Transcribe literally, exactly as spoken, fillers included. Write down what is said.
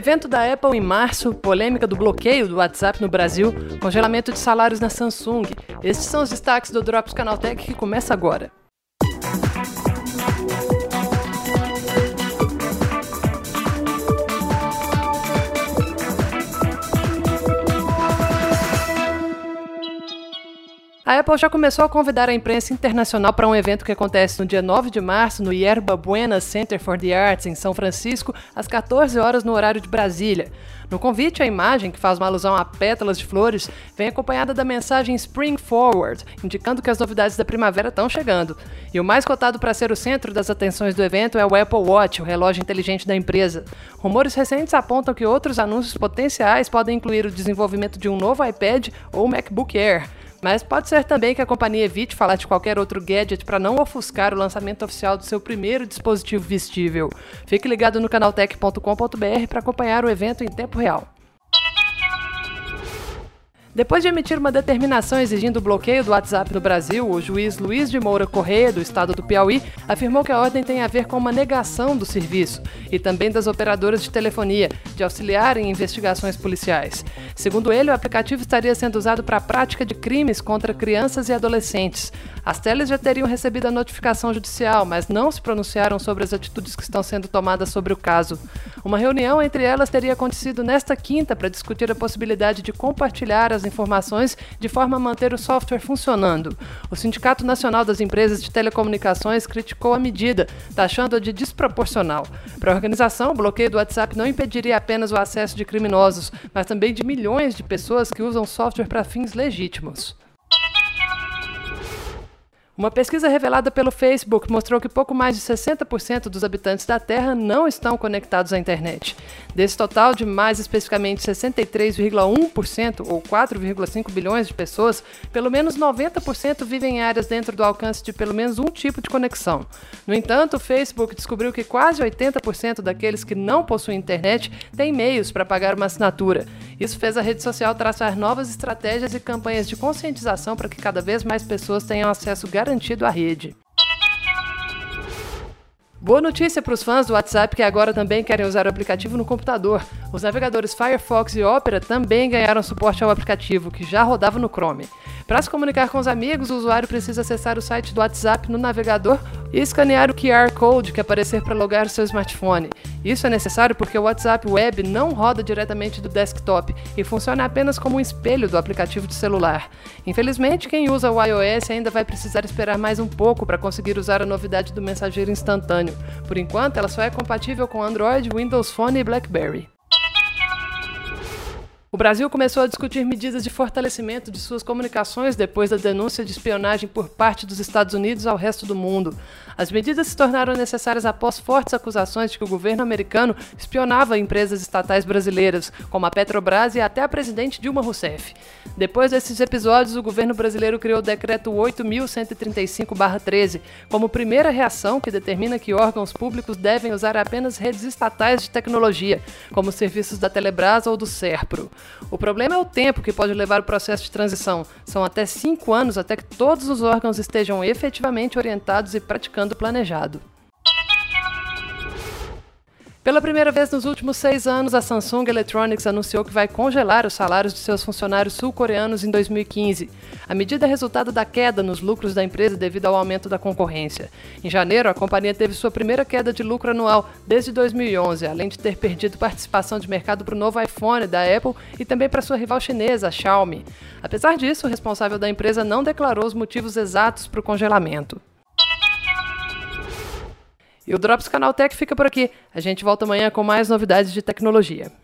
Evento da Apple em março, polêmica do bloqueio do WhatsApp no Brasil, congelamento de salários na Samsung. Estes são os destaques do Drops Canaltech que começa agora. A Apple já começou a convidar a imprensa internacional para um evento que acontece no dia nove de março no Yerba Buena Center for the Arts, em São Francisco, às quatorze horas no horário de Brasília. No convite, a imagem, que faz uma alusão a pétalas de flores, vem acompanhada da mensagem Spring Forward, indicando que as novidades da primavera estão chegando. E o mais cotado para ser o centro das atenções do evento é o Apple Watch, o relógio inteligente da empresa. Rumores recentes apontam que outros anúncios potenciais podem incluir o desenvolvimento de um novo iPad ou MacBook Air. Mas pode ser também que a companhia evite falar de qualquer outro gadget para não ofuscar o lançamento oficial do seu primeiro dispositivo vestível. Fique ligado no canaltech ponto com ponto br para acompanhar o evento em tempo real. Depois de emitir uma determinação exigindo o bloqueio do WhatsApp no Brasil, o juiz Luiz de Moura Correia, do estado do Piauí, afirmou que a ordem tem a ver com uma negação do serviço e também das operadoras de telefonia, de auxiliar em investigações policiais. Segundo ele, o aplicativo estaria sendo usado para a prática de crimes contra crianças e adolescentes. As teles já teriam recebido a notificação judicial, mas não se pronunciaram sobre as atitudes que estão sendo tomadas sobre o caso. Uma reunião entre elas teria acontecido nesta quinta para discutir a possibilidade de compartilhar as informações de forma a manter o software funcionando. O Sindicato Nacional das Empresas de Telecomunicações criticou a medida, taxando-a de desproporcional. Para a organização, o bloqueio do WhatsApp não impediria apenas o acesso de criminosos, mas também de milhões de pessoas que usam software para fins legítimos. Uma pesquisa revelada pelo Facebook mostrou que pouco mais de sessenta por cento dos habitantes da Terra não estão conectados à internet. Desse total, de mais especificamente sessenta e três vírgula um por cento, ou quatro vírgula cinco bilhões de pessoas, pelo menos noventa por cento vivem em áreas dentro do alcance de pelo menos um tipo de conexão. No entanto, o Facebook descobriu que quase oitenta por cento daqueles que não possuem internet têm meios para pagar uma assinatura. Isso fez a rede social traçar novas estratégias e campanhas de conscientização para que cada vez mais pessoas tenham acesso garantido à rede. Boa notícia para os fãs do WhatsApp que agora também querem usar o aplicativo no computador. Os navegadores Firefox e Opera também ganharam suporte ao aplicativo, que já rodava no Chrome. Para se comunicar com os amigos, o usuário precisa acessar o site do WhatsApp no navegador e escanear o Q R Code que aparecer para logar o seu smartphone. Isso é necessário porque o WhatsApp Web não roda diretamente do desktop e funciona apenas como um espelho do aplicativo de celular. Infelizmente, quem usa o iOS ainda vai precisar esperar mais um pouco para conseguir usar a novidade do mensageiro instantâneo. Por enquanto, ela só é compatível com Android, Windows Phone e BlackBerry. O Brasil começou a discutir medidas de fortalecimento de suas comunicações depois da denúncia de espionagem por parte dos Estados Unidos ao resto do mundo. As medidas se tornaram necessárias após fortes acusações de que o governo americano espionava empresas estatais brasileiras, como a Petrobras e até a presidente Dilma Rousseff. Depois desses episódios, o governo brasileiro criou o Decreto oito mil cento e trinta e cinco barra treze, como primeira reação que determina que órgãos públicos devem usar apenas redes estatais de tecnologia, como os serviços da Telebrás ou do Serpro. O problema é o tempo que pode levar o processo de transição. São até cinco anos até que todos os órgãos estejam efetivamente orientados e praticando o planejado. Pela primeira vez nos últimos seis anos, a Samsung Electronics anunciou que vai congelar os salários de seus funcionários sul-coreanos em dois mil e quinze. A medida é resultado da queda nos lucros da empresa devido ao aumento da concorrência. Em janeiro, a companhia teve sua primeira queda de lucro anual desde dois mil e onze, além de ter perdido participação de mercado para o novo iPhone da Apple e também para sua rival chinesa, a Xiaomi. Apesar disso, o responsável da empresa não declarou os motivos exatos para o congelamento. E o Drops Canaltech fica por aqui. A gente volta amanhã com mais novidades de tecnologia.